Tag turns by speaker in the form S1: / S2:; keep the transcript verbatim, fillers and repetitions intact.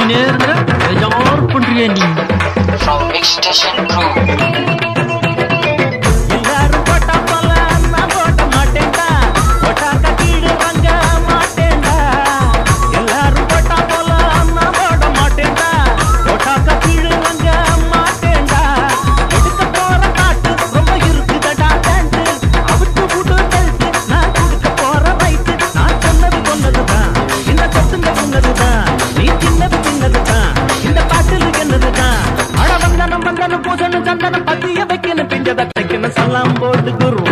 S1: நேர்ல யார் பண்றிய நீ
S2: From Mix Station Group.
S1: பூசணும் சந்தனம் பத்திய வைக்கணும் பிஞ்சத தைக்கணும் சல்லாம் போட்டு குரு